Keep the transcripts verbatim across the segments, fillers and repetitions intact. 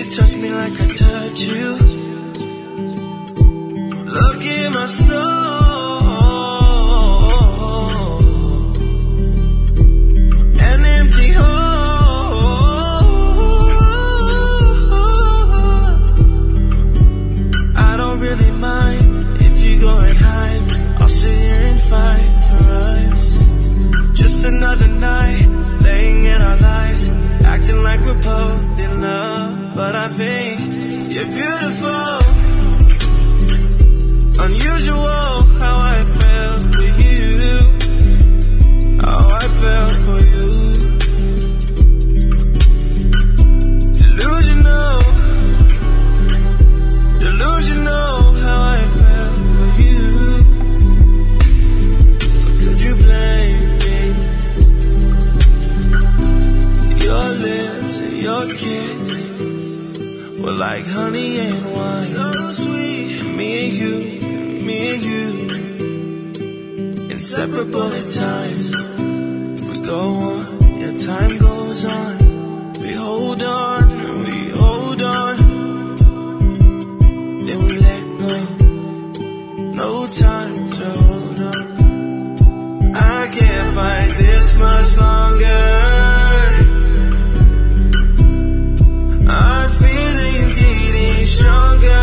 touch me like I touch you. Look in my soul, an empty hole. I don't really mind if you go and hide. I'll sit here and fight for us. Just another night, laying in our lies, acting like we're both in love. But I think you're beautiful. Unusual how I felt for you, how I felt for you. Delusional, delusional how I felt for you. Could you blame me? Your lips and your kiss were like honey and wine, so sweet. Me and you, me and you, inseparable at times. We go on, yeah, time goes on. We hold on, we hold on, then we let go. No time to hold on. I can't fight this much longer. Our feelings getting stronger.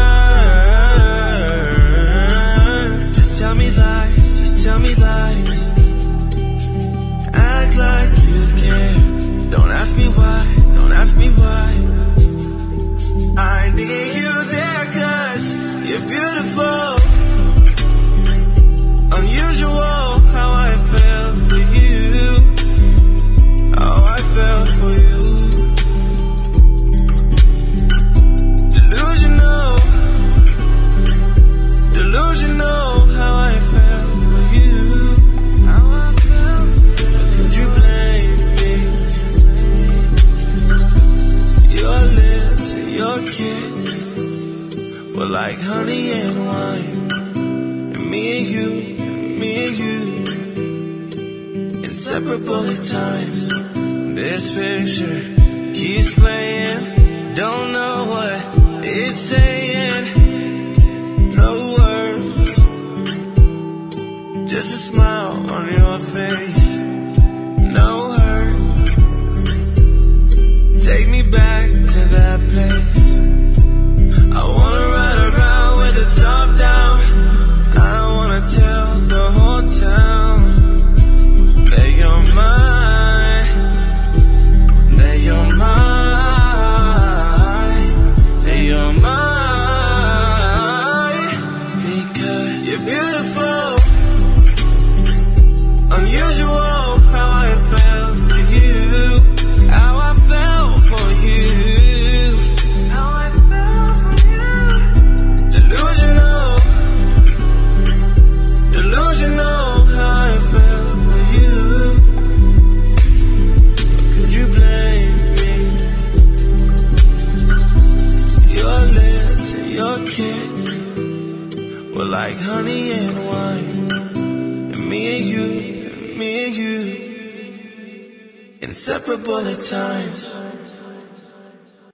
Just tell me lies, just tell me lies. Act like you care. Don't ask me why, don't ask me why. I need you there cause you're beautiful. Unusual how I felt for you, how I felt for you. Delusional how I felt for you, how I felt for you. Could you blame me? Your lips and your kiss were like honey and wine. And me and you, me and you, inseparable at times. This picture keeps playing, don't know what it's saying. No words, just a smile on your face. No hurt. Take me back to that place. I wanna ride around with the top down. I wanna tell the whole town that you're mine, that you're mine, that you're mine. You're beautiful. Unusual how I felt for you, how I felt for you, how I felt for you. Delusional, delusional how I felt for you. Could you blame me? Your lips and your kiss were like honey and wine. And me and you, me and you, inseparable at times.